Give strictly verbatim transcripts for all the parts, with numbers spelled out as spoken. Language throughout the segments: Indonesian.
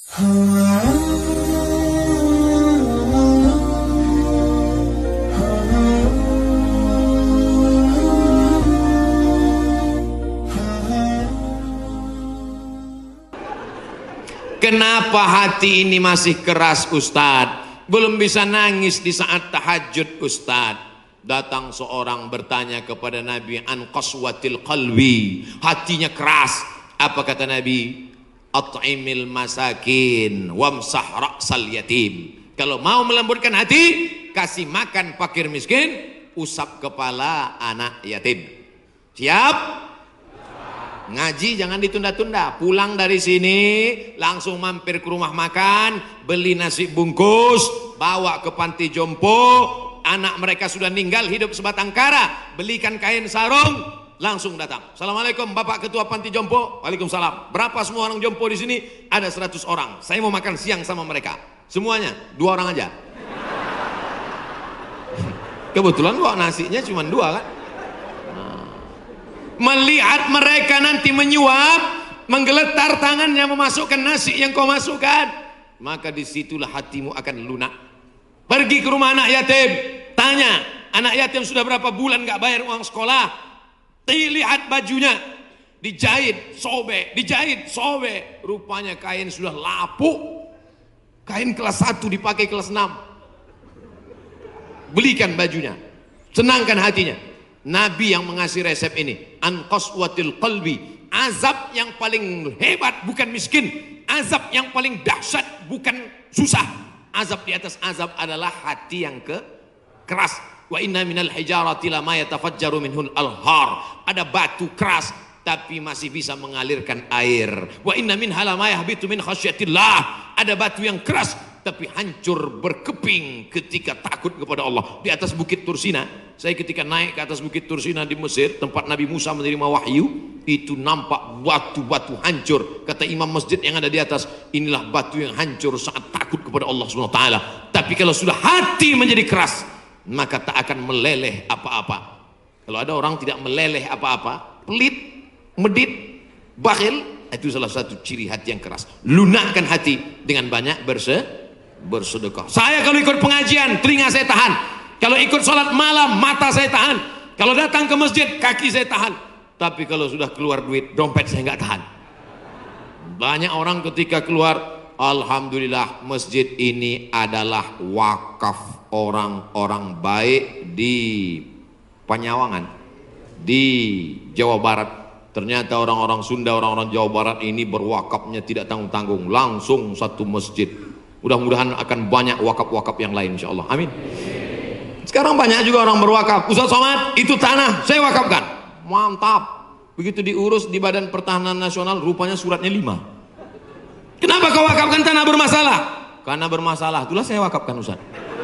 Kenapa hati ini masih keras Ustadz? Belum bisa nangis di saat tahajud Ustadz. Datang seorang bertanya kepada Nabi, an qaswatil qalbi, hatinya keras. Apa kata Nabi? At'imil masakin wamsah ra'sal yatim. Kalau mau melembutkan hati, kasih makan fakir miskin, usap kepala anak yatim. Siap? Ngaji jangan ditunda-tunda. Pulang dari sini langsung mampir ke rumah makan, beli nasi bungkus, bawa ke panti jompo. Anak mereka sudah meninggal, hidup sebatang kara, belikan kain sarung, langsung datang. Assalamualaikum Bapak Ketua Panti Jompo. Waalaikumsalam. Berapa semua orang jompo di sini? Ada seratus orang. Saya mau makan siang sama mereka. Semuanya dua orang aja. Kebetulan kok nasinya cuma dua kan? Melihat mereka nanti menyuap, menggeletar tangannya memasukkan nasi yang kau masukkan, maka disitulah hatimu akan lunak. Pergi ke rumah anak yatim, tanya, anak yatim sudah berapa bulan gak bayar uang sekolah? Lihat bajunya, dijahit, sobek, dijahit, sobek. Rupanya kain sudah lapuk. Kain kelas satu dipakai kelas enam. Belikan bajunya, senangkan hatinya. Nabi yang mengasih resep ini, an qaswatil qalbi, azab yang paling hebat bukan miskin, azab yang paling dahsyat bukan susah. Azab di atas azab adalah hati yang ke keras. Wa inna minal hijarati lama yatafajjaru minhul alhar. Ada batu keras tapi masih bisa mengalirkan air. Wa inna minha lama yahbitu min khasyatillah. Ada batu yang keras tapi hancur berkeping ketika takut kepada Allah. Di atas bukit Tursina, saya ketika naik ke atas bukit Tursina di Mesir, tempat Nabi Musa menerima wahyu, itu nampak batu-batu hancur. Kata imam masjid yang ada di atas, inilah batu yang hancur saat takut kepada Allah subhanahu wa taala. Tapi kalau sudah hati menjadi keras, maka tak akan meleleh apa-apa. Kalau ada orang tidak meleleh apa-apa, pelit, medit, bakhil, itu salah satu ciri hati yang keras. Lunakkan hati dengan banyak berse bersedekah. Saya kalau ikut pengajian, telinga saya tahan. Kalau ikut sholat malam, mata saya tahan. Kalau datang ke masjid, kaki saya tahan. Tapi kalau sudah keluar duit, dompet saya nggak tahan. Banyak orang ketika keluar, alhamdulillah masjid ini adalah wakaf orang-orang baik di Panyawangan, di Jawa Barat. Ternyata orang-orang Sunda, orang-orang Jawa Barat ini berwakafnya tidak tanggung-tanggung, langsung satu masjid. Mudah-mudahan akan banyak wakaf-wakaf yang lain insyaallah. Amin. Sekarang banyak juga orang berwakaf. Ustaz Somad, itu tanah saya wakafkan. Mantap. Begitu diurus di Badan Pertahanan Nasional, rupanya suratnya lima. Kenapa kau wakafkan tanah bermasalah? Karena bermasalah, itulah saya wakafkan Ustaz.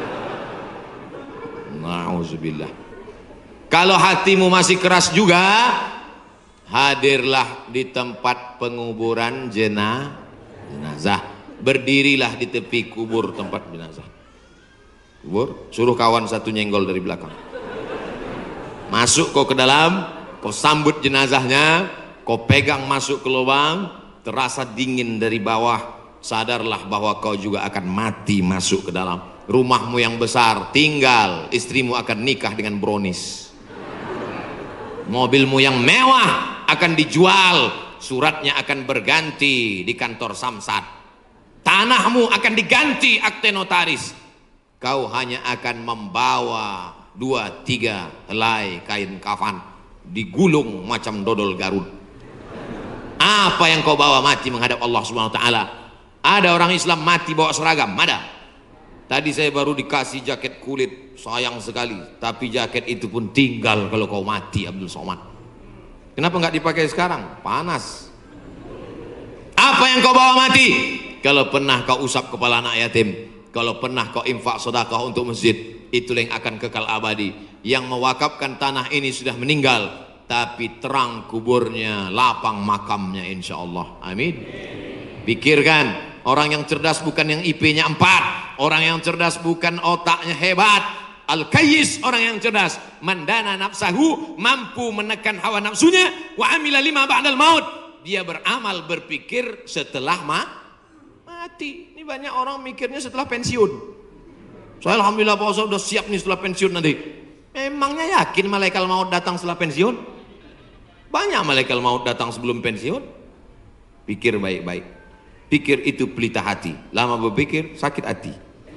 Nauzubillah. Kalau hatimu masih keras juga, hadirlah di tempat penguburan jenazah. jenazah. Berdirilah di tepi kubur tempat jenazah. Kubur, suruh kawan satu nyenggol dari belakang. Masuk kau ke dalam, kau sambut jenazahnya, kau pegang masuk ke lubang, terasa dingin dari bawah. Sadarlah bahwa kau juga akan mati masuk ke dalam. Rumahmu yang besar tinggal, istrimu akan nikah dengan brownies. Mobilmu yang mewah akan dijual, suratnya akan berganti di kantor Samsat. Tanahmu akan diganti akte notaris. Kau hanya akan membawa dua tiga helai kain kafan, digulung macam dodol Garut. Apa yang kau bawa mati menghadap Allah subhanahu wa taala? Ada orang Islam mati bawa seragam, ada. Tadi saya baru dikasih jaket kulit, sayang sekali. Tapi jaket itu pun tinggal kalau kau mati, Abdul Somad. Kenapa nggak dipakai sekarang? Panas. Apa yang kau bawa mati? Kalau pernah kau usap kepala anak yatim, kalau pernah kau infak sedekah untuk masjid, itulah yang akan kekal abadi. Yang mewakafkan tanah ini sudah meninggal, tapi terang kuburnya, lapang makamnya insya Allah. Amin. Pikirkan, orang yang cerdas bukan yang I P-nya empat, orang yang cerdas bukan otaknya hebat. Al-Kayyis, orang yang cerdas, mandana nafsahu, mampu menekan hawa nafsunya, wa amila lima ba'dal maut, dia beramal berpikir setelah ma hati. Ini banyak orang mikirnya setelah pensiun. Saya alhamdulillah Pak Ustaz udah siap nih setelah pensiun nanti. Memangnya yakin malaikat maut datang setelah pensiun? Banyak malaikat maut datang sebelum pensiun. Pikir baik-baik. Pikir itu pelita hati. Lama berpikir sakit hati.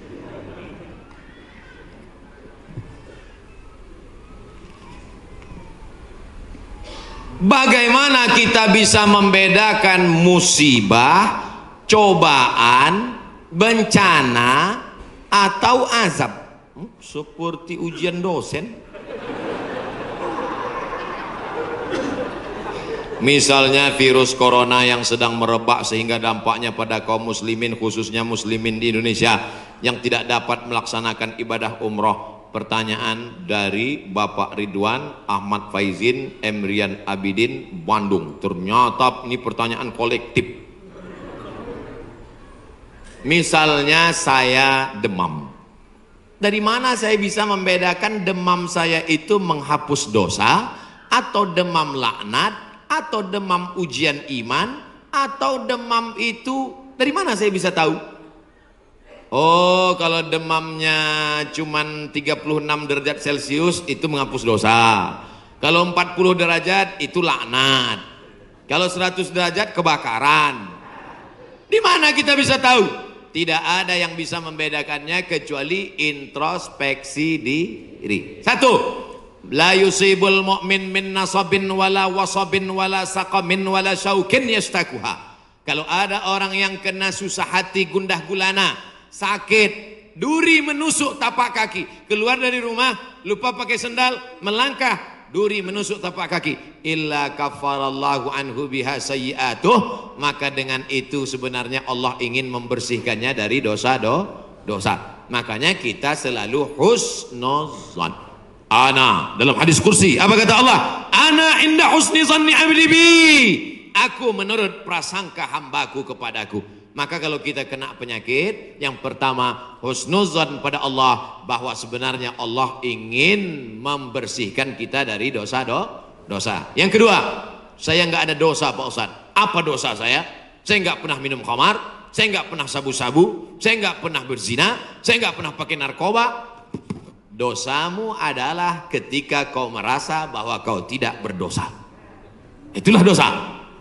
Bagaimana kita bisa membedakan musibah, cobaan, bencana, atau azab? Hmm, seperti ujian dosen. Misalnya virus corona yang sedang merebak sehingga dampaknya pada kaum muslimin, khususnya muslimin di Indonesia yang tidak dapat melaksanakan ibadah umroh. Pertanyaan dari Bapak Ridwan Ahmad Faizin Emrian Abidin Bandung. Ternyata ini pertanyaan kolektif. Misalnya saya demam. Dari mana saya bisa membedakan demam saya itu menghapus dosa, atau demam laknat, atau demam ujian iman, atau demam itu dari mana saya bisa tahu? Oh, kalau demamnya cuman tiga puluh enam derajat Celcius itu menghapus dosa. Kalau empat puluh derajat itu laknat. Kalau seratus derajat kebakaran. Di mana kita bisa tahu? Tidak ada yang bisa membedakannya kecuali introspeksi diri. Satu, la yusibul mu'min min nasabin wala wasabin wala saqamin wala syaukin yastakuha. Kalau ada orang yang kena susah hati, gundah gulana, sakit, duri menusuk tapak kaki, keluar dari rumah lupa pakai sendal, melangkah, duri menusuk tapak kaki, illa kafarallahu anhu biha sayyi'atuh, maka dengan itu sebenarnya Allah ingin membersihkannya dari dosa do, dosa. Makanya kita selalu husnuzan. Ana dalam hadis kursi apa kata Allah? Ana inda husni zanni abdi bi. Aku menurut prasangka hambaku kepadaku. Maka kalau kita kena penyakit, yang pertama husnuzan pada Allah bahwa sebenarnya Allah ingin membersihkan kita dari dosa do, dosa. Yang kedua, saya nggak ada dosa Pak Ustaz. Apa dosa saya? Saya nggak pernah minum khamar, saya nggak pernah sabu-sabu, saya nggak pernah berzina, saya nggak pernah pakai narkoba. Dosamu adalah ketika kau merasa bahwa kau tidak berdosa. Itulah dosa.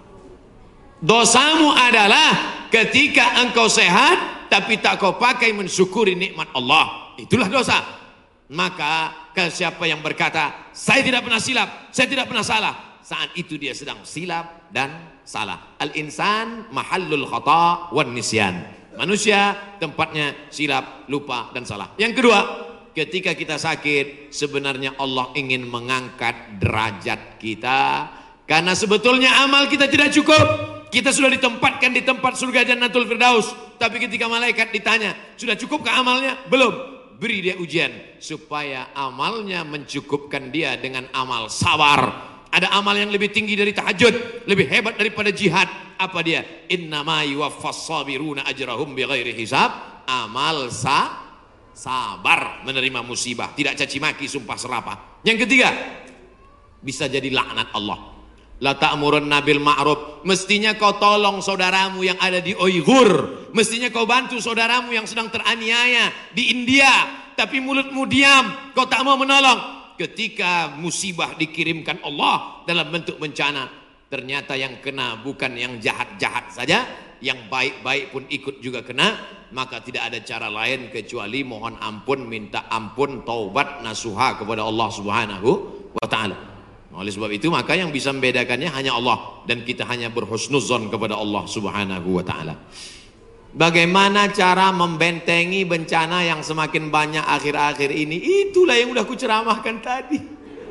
Dosamu adalah ketika engkau sehat tapi tak kau pakai mensyukuri nikmat Allah. Itulah dosa. Maka ke siapa yang berkata saya tidak pernah silap, saya tidak pernah salah, saat itu dia sedang silap dan salah. Al-insan mahallul khata' wan nisyan. Manusia tempatnya silap, lupa dan salah. Yang kedua, ketika kita sakit sebenarnya Allah ingin mengangkat derajat kita, karena sebetulnya amal kita tidak cukup. Kita sudah ditempatkan di tempat surga Jannatul Firdaus, tapi ketika malaikat ditanya, sudah cukupkah amalnya? Belum. Beri dia ujian supaya amalnya mencukupkan dia dengan amal sabar. Ada amal yang lebih tinggi dari tahajud, lebih hebat daripada jihad. Apa dia? Innama yuwaffas sabiruna ajrahum bighairi hisab. Amal sa sabar, menerima musibah, tidak caci maki, sumpah serapah. Yang ketiga, bisa jadi laknat Allah. La ta'murunna bil ma'ruf, mestinya kau tolong saudaramu yang ada di Uighur, mestinya kau bantu saudaramu yang sedang teraniaya di India, tapi mulutmu diam, kau tak mau menolong. Ketika musibah dikirimkan Allah dalam bentuk bencana, ternyata yang kena bukan yang jahat-jahat saja, yang baik-baik pun ikut juga kena, maka tidak ada cara lain kecuali mohon ampun, minta ampun, taubat nasuha kepada Allah Subhanahu wa ta'ala. Oleh sebab itu maka yang bisa membedakannya hanya Allah, dan kita hanya berhusnuzon kepada Allah Subhanahu wa ta'ala. Bagaimana cara membentengi bencana yang semakin banyak akhir-akhir ini? Itulah yang udah kuceramahkan tadi.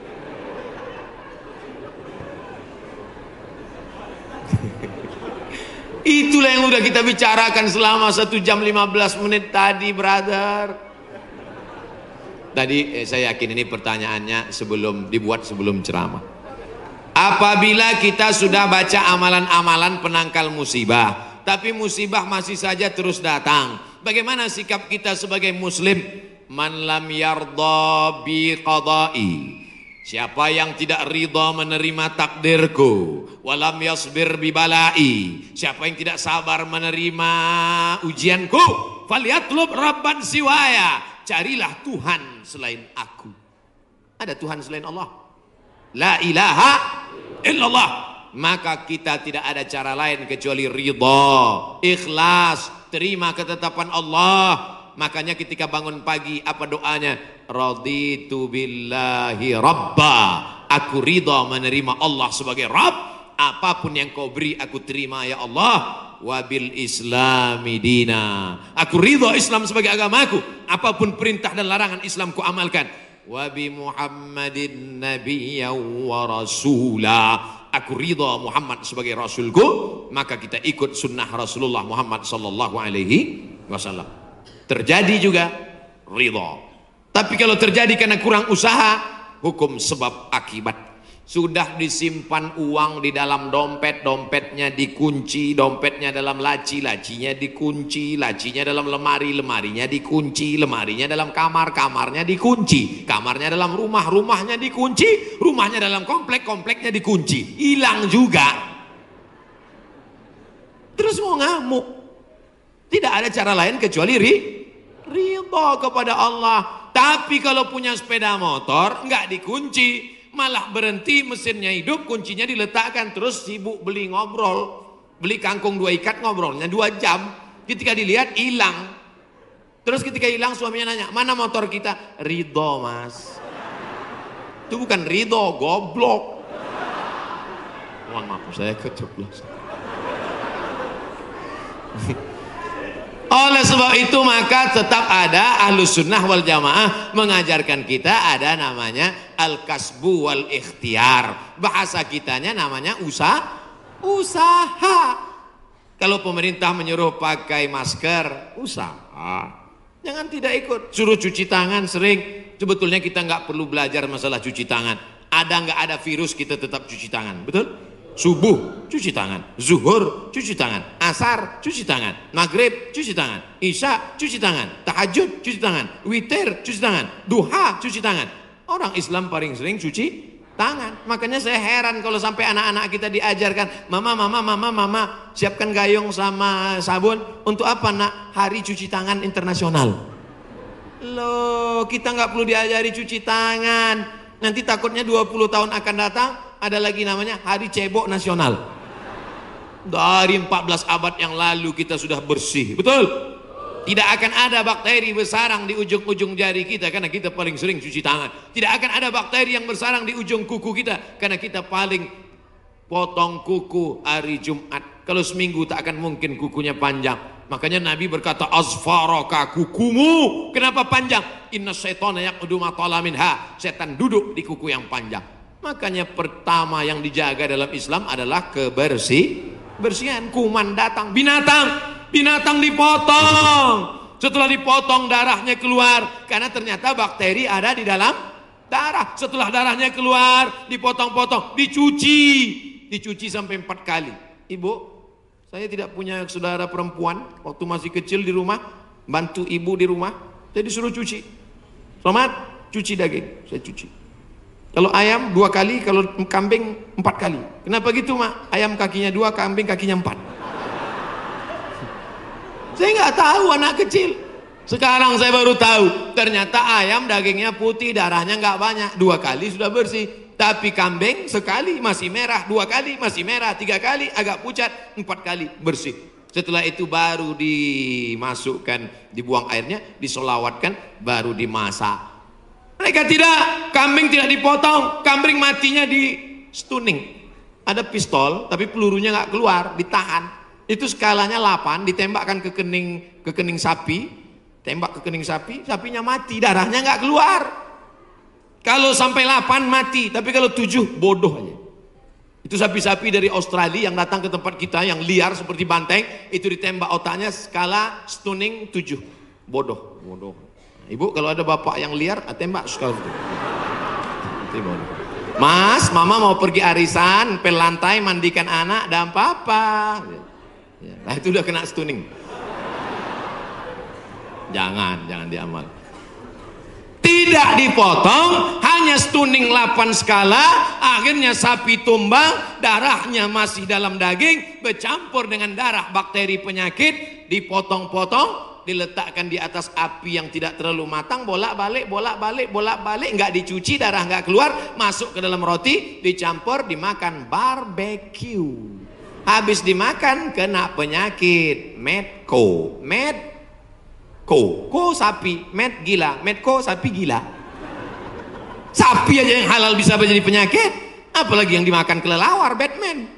Itulah yang udah kita bicarakan selama satu jam lima belas menit tadi, brother. Tadi eh, saya yakin ini pertanyaannya sebelum dibuat sebelum ceramah. Apabila kita sudah baca amalan-amalan penangkal musibah, tapi musibah masih saja terus datang, bagaimana sikap kita sebagai muslim? Man lam yardha bi qada'i, Siapa yang tidak ridha menerima takdirku, walam yasbir bibalai, siapa yang tidak sabar menerima ujianku, falyatlub rabban siwaya, carilah Tuhan selain aku. Ada Tuhan selain Allah? La ilaha illallah. Maka kita tidak ada cara lain kecuali ridha, ikhlas, terima ketetapan Allah. Makanya ketika bangun pagi apa doanya? Raditu billahi rabba, aku ridha menerima Allah sebagai Rabb. Apapun yang kau beri aku terima ya Allah. Wabil islami dina, aku ridha Islam sebagai agamaku. Apapun perintah dan larangan Islam ku amalkan. Wabi Muhammadin nabiyya wa rasula, aku ridha Muhammad sebagai rasulku. Maka kita ikut sunnah Rasulullah Muhammad sallallahu alaihi wasallam. Terjadi juga ridha. Tapi kalau terjadi karena kurang usaha, hukum sebab akibat. Sudah disimpan uang di dalam dompet, dompetnya dikunci, dompetnya dalam laci, lacinya dikunci, lacinya dalam lemari, lemarinya dikunci, lemarinya dalam kamar, kamarnya dikunci, kamarnya dalam rumah, rumahnya dikunci, rumahnya dalam komplek, kompleknya dikunci. Hilang juga. Terus mau ngamuk. Tidak ada cara lain kecuali ri, ridha kepada Allah. Tapi kalau punya sepeda motor nggak dikunci, malah berhenti mesinnya hidup, kuncinya diletakkan, terus sibuk beli ngobrol, beli kangkung dua ikat, ngobrolnya dua jam. Ketika dilihat hilang. Terus ketika hilang suaminya nanya, mana motor kita? Ridho mas. Itu bukan ridho, goblok. Mohon maaf saya keceplosan. Oleh sebab itu maka tetap ada Ahlus Sunnah wal Jamaah mengajarkan kita ada namanya al-kasbu wal ikhtiar. Bahasa kitanya namanya usaha. Usaha. Kalau pemerintah menyuruh pakai masker, usaha. Jangan tidak ikut. Suruh cuci tangan sering. Sebetulnya kita nggak perlu belajar masalah cuci tangan. Ada nggak ada virus kita tetap cuci tangan, betul? Subuh cuci tangan, zuhur cuci tangan, asar cuci tangan, maghrib cuci tangan, isya cuci tangan, tahajud cuci tangan, witir cuci tangan, duha cuci tangan. Orang Islam paling sering cuci tangan. Makanya saya heran kalau sampai anak-anak kita diajarkan, mama, mama, mama, mama, siapkan gayung sama sabun. Untuk apa nak? Hari cuci tangan internasional. Loh, kita nggak perlu diajari cuci tangan. Nanti takutnya dua puluh tahun akan datang ada lagi namanya Hari Cebok Nasional. Dari empat belas abad yang lalu kita sudah bersih, betul? Tidak akan ada bakteri bersarang di ujung-ujung jari kita karena kita paling sering cuci tangan. Tidak akan ada bakteri yang bersarang di ujung kuku kita karena kita paling potong kuku hari Jumat. Kalau seminggu tak akan mungkin kukunya panjang. Makanya Nabi berkata, asfaraka, kukumu kenapa panjang? Inna syaitana yaqudu ma tala minha, setan duduk di kuku yang panjang. Makanya pertama yang dijaga dalam Islam adalah kebersih, bersihan. Kuman datang, binatang, binatang dipotong. Setelah dipotong darahnya keluar karena ternyata bakteri ada di dalam darah. Setelah darahnya keluar, dipotong-potong, dicuci, dicuci sampai empat kali. Ibu, saya tidak punya saudara perempuan. Waktu masih kecil di rumah, bantu ibu di rumah, saya disuruh cuci. Selamat, cuci daging, saya cuci. Kalau ayam dua kali, kalau kambing empat kali. Kenapa gitu mak? Ayam kakinya dua, kambing kakinya empat. Saya nggak tahu anak kecil. Sekarang saya baru tahu. Ternyata ayam dagingnya putih, darahnya nggak banyak. Dua kali sudah bersih. Tapi kambing sekali masih merah, dua kali masih merah, tiga kali agak pucat, empat kali bersih. Setelah itu baru dimasukkan, dibuang airnya, disolawatkan, baru dimasak. Mereka tidak, kambing tidak dipotong, kambing matinya di stunning. Ada pistol, tapi pelurunya nggak keluar, ditahan. Itu skalanya delapan, ditembakkan ke kening, ke kening sapi, tembak ke kening sapi, sapinya mati, darahnya nggak keluar. Kalau sampai delapan mati, tapi kalau tujuh bodoh aja. Itu sapi-sapi dari Australia yang datang ke tempat kita yang liar seperti banteng, itu ditembak otaknya skala stunning tujuh, bodoh, bodoh. Ibu kalau ada bapak yang liar, tembak sekali. Mas, mama mau pergi arisan, pel lantai, mandikan anak, dan papa. Nah itu udah kena stunning. Jangan, jangan diamal. Tidak tidak dipotong, hanya stunning delapan skala, akhirnya sapi tumbang, darahnya masih dalam daging, bercampur dengan darah bakteri penyakit, dipotong-potong, diletakkan di atas api yang tidak terlalu matang, bolak-balik, bolak-balik, bolak-balik, nggak dicuci, darah nggak keluar, masuk ke dalam roti, dicampur, dimakan, barbecue. Habis dimakan kena penyakit medco, medco, ko sapi, med gila, medco sapi gila. Sapi aja yang halal bisa menjadi penyakit, apalagi yang dimakan kelelawar, Batman.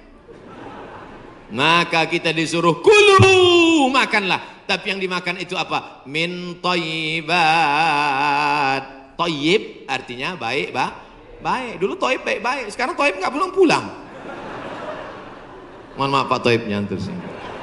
Maka kita disuruh kulu, makanlah. Tapi yang dimakan itu apa? Min thayyibat. Thayyib artinya baik, bah. Baik. Dulu thayyib baik-baik, sekarang thayyib nggak pulang-pulang. Mohon maaf Pak Thayyib nyantur sih.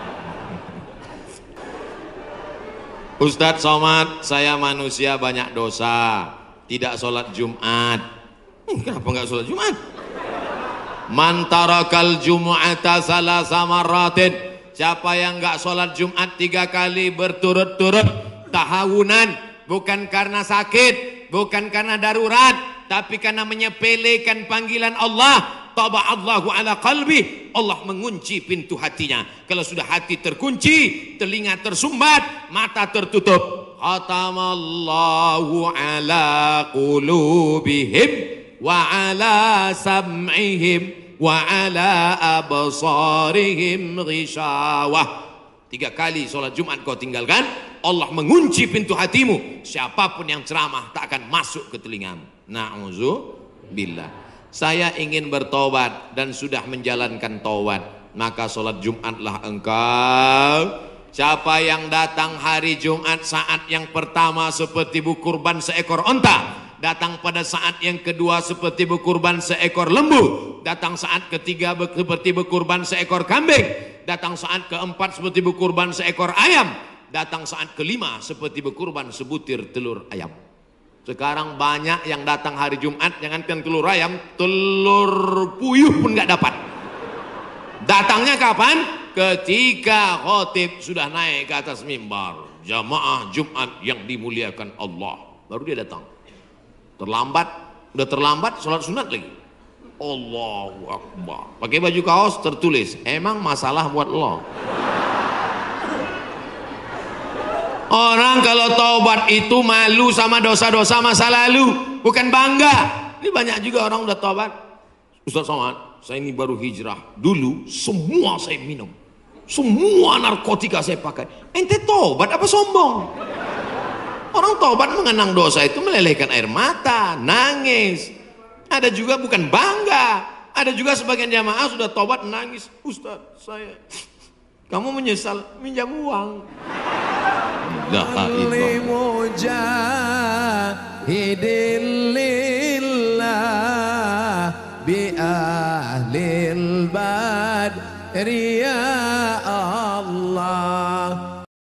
Ustadz Somad, saya manusia banyak dosa, tidak sholat Jumat. Hmm, kenapa nggak sholat Jumat? Man tarakal jumu'ata salasa marratin, siapa yang nggak sholat Jumat tiga kali berturut-turut tahawunan, bukan karena sakit, bukan karena darurat, tapi karena menyepelekan panggilan Allah, taba'allahu ala qalbi, Allah mengunci pintu hatinya. Kalau sudah hati terkunci, telinga tersumbat, mata tertutup, khatamallahu ala qulubihim wa ala sam'ihim wa ala absarihim ghishawah. Tiga kali sholat Jumat kau tinggalkan, Allah mengunci pintu hatimu. Siapapun yang ceramah tak akan masuk ke telingamu. Na'udzubillah. Saya ingin bertobat dan sudah menjalankan taubat, maka sholat Jumatlah engkau. Siapa yang datang hari Jumat saat yang pertama seperti berkurban seekor onta, datang pada saat yang kedua seperti berkurban seekor lembu, datang saat ketiga seperti berkurban seekor kambing, datang saat keempat seperti berkurban seekor ayam, datang saat kelima seperti berkurban sebutir telur ayam. Sekarang banyak yang datang hari Jumat, jangankan telur ayam, telur puyuh pun nggak dapat. Datangnya kapan? Ketika khotib sudah naik ke atas mimbar, jamaah Jumat yang dimuliakan Allah, baru dia datang. Terlambat, udah terlambat sholat sunat lagi. Allahu Akbar. Pakai baju kaos tertulis, emang masalah buat lo. Orang kalau taubat itu malu sama dosa-dosa masa lalu, bukan bangga. Ini banyak juga orang udah taubat. Ustaz Somad, saya ini baru hijrah. Dulu semua saya minum, semua narkotika saya pakai. Ente taubat apa sombong? Orang taubat mengenang dosa itu melelehkan air mata, nangis. Ada juga bukan bangga. Ada juga sebagian jamaah sudah taubat nangis. Ustaz, saya, kamu menyesal minjam uang. Bi ahlil badri ya Allah.